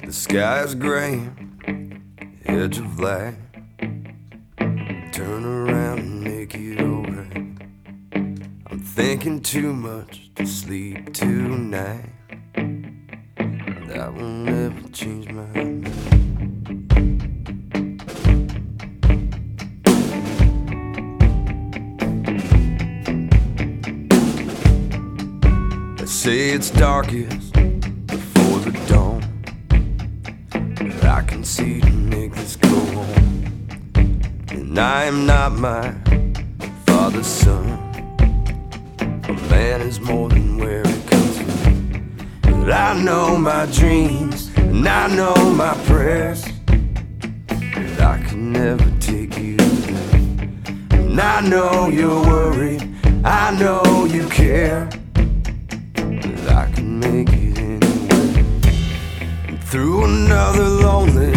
The sky's gray, edge of light. Turn around and make it alright. I'm thinking too much to sleep tonight. That will never change my mind. They say it's darkest before the dawn, but I can see to make this go on. And I am not my father's son. A man is more than where he comes from. But I know my dreams and I know my prayers, but I can never take you there. And I know you're worried, I know you care, but I can make it anyway. And through another lonely